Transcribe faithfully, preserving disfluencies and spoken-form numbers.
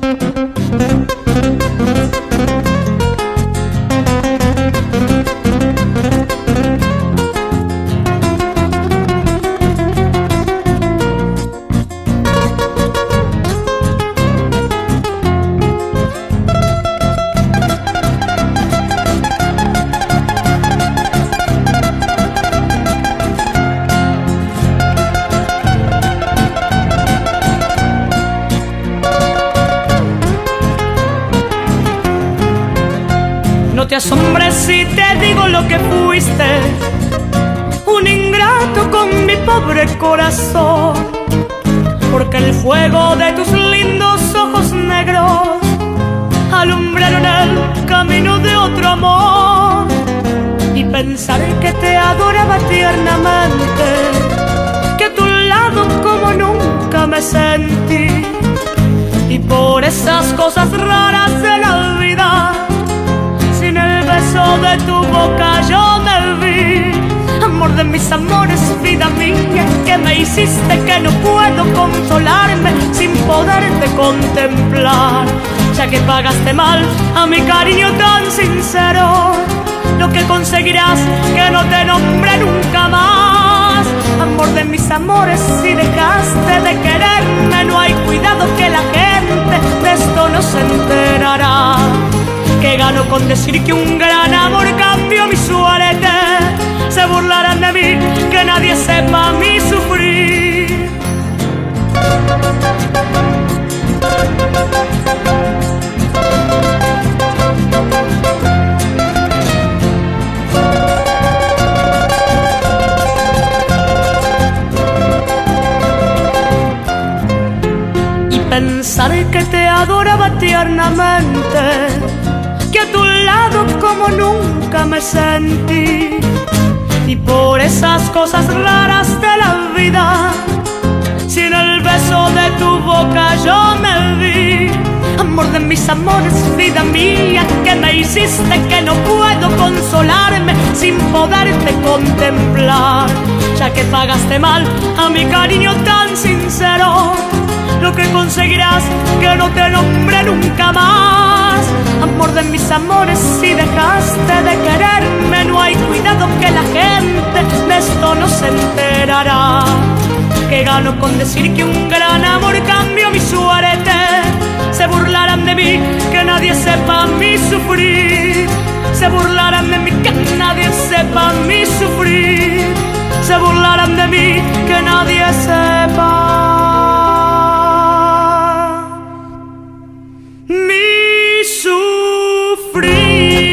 No te asombres si te digo lo que fuiste, un ingrato con mi pobre corazón, porque el fuego de tus lindos ojos negros alumbraron el camino de otro amor. Y pensar que te adoraba tiernamente, que a tu lado como nunca me sentí, y por esas cosas raras de la vida, sin el beso de tu boca yo me vi. Amor de mis amores, vida mía, que me hiciste que no puedo consolarme sin poderte contemplar. Ya que pagaste mal a mi cariño tan sincero, lo que conseguirás que no te nombre nunca más. Amor de mis amores, si dejaste de quererme, no hay cuidado que la gente de esto no se enterará. Que gano con decir que un gran amor cambió mi suerte. Se burlarán de mí, que nadie sepa mi sufrir. Y pensar que te adoraba tiernamente, que a tu lado como nunca me sentí, y por esas cosas raras de la vida, sin el beso de tu boca yo me vi. Amor de mis amores, vida mía, que me hiciste que no puedo consolarme sin poderte contemplar. Ya que pagaste mal a mi cariño tan sincero, lo que conseguirás que no te nombre nunca más. Amor de mis amores, si dejaste de quererme, no hay cuidado que la gente de esto no se enterará. Que gano con decir que un gran amor cambió mi suerte. Se burlarán de mí, que nadie sepa mi sufrir. Se burlarán de mí, que nadie sepa mi sufrir. Se burlarán de mí, que nadie sepa mi sufrir.